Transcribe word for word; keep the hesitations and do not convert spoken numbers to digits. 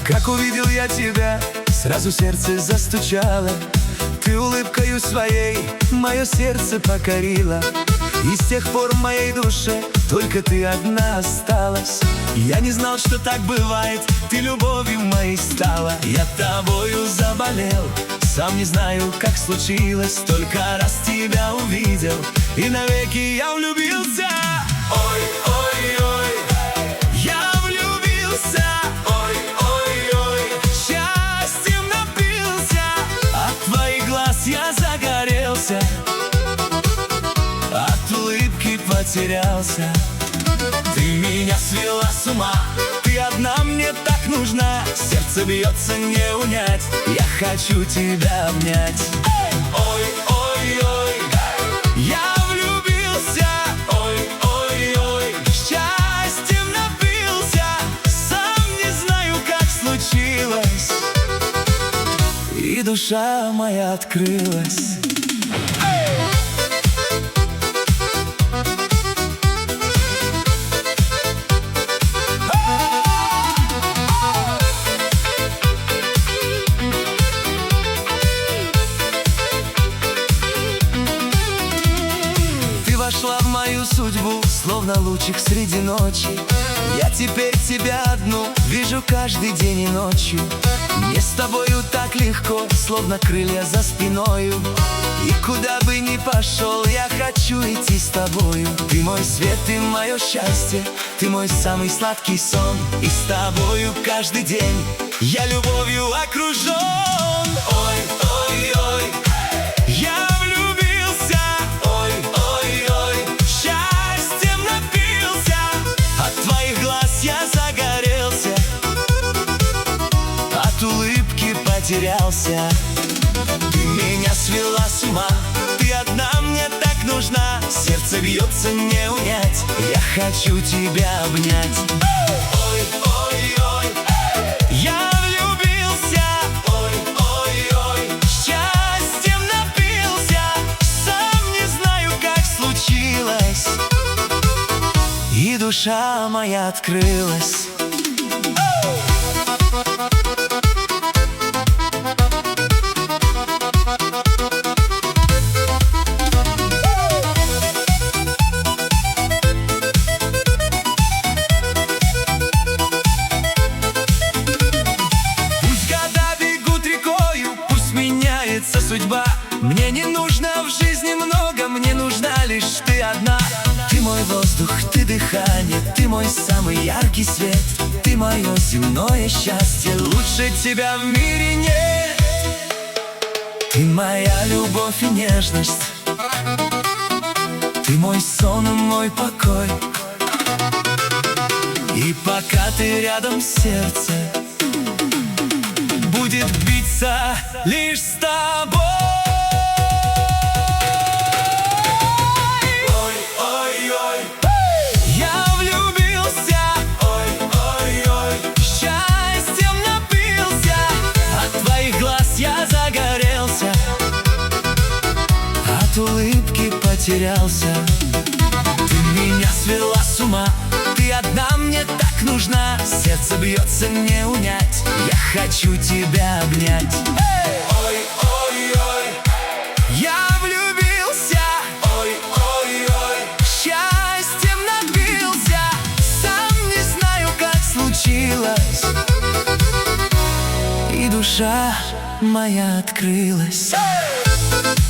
Как увидел я тебя, сразу сердце застучало. Ты улыбкою своей мое сердце покорила. И с тех пор в моей душе только ты одна осталась. Я не знал, что так бывает, ты любовью моей стала. Я тобою заболел, сам не знаю, как случилось. Только раз тебя увидел, и навеки я влюбился. Ой, ой, ой, я влюбился. Ой, ой, ой, счастьем напился. От твоих глаз я загорелся, от улыбки потерялся. Ты меня свела с ума, ты одна мне так нужна. Сердце бьется не унять, я хочу тебя обнять. Ой, ой, ой, я влюбился. Ой, ой, ой, счастьем напился. Сам не знаю, как случилось, и душа моя открылась. Вошла в мою судьбу, словно лучик среди ночи. Я теперь тебя одну вижу каждый день и ночью. Мне с тобою так легко, словно крылья за спиною. И куда бы ни пошел, я хочу идти с тобою. Ты мой свет, ты мое счастье, ты мой самый сладкий сон. И с тобою каждый день я любовью окружен. Ой, ой, ой, я влюбился. Ой, ой, ой, счастьем напился. От твоих глаз я загорелся, от улыбки потерялся. Ты меня свела с ума, ты одна мне так нужна. Сердце бьется не унять, я хочу тебя обнять. Ой, ой, ой, я влюбился. Ой, ой, ой, счастьем напился. Сам не знаю, как случилось, и душа моя открылась. Судьба. Мне не нужно в жизни много, мне нужна лишь ты одна. Ты мой воздух, ты дыхание, ты мой самый яркий свет. Ты мое земное счастье, лучше тебя в мире нет. Ты моя любовь и нежность, ты мой сон и мой покой. И пока ты рядом, сердце будет биться лишь с тобой. Ой, ой, ой, я влюбился. Ой, ой, ой, счастьем напился. От твоих глаз я загорелся, от улыбки потерялся. Ты меня свела с ума, ты одна мне так нужна. Сердце бьется не унять, я хочу тебя обнять. Ой, ой, ой, я влюбился. Ой, ой, ой, счастьем напился. Сам не знаю, как случилось, и душа моя открылась.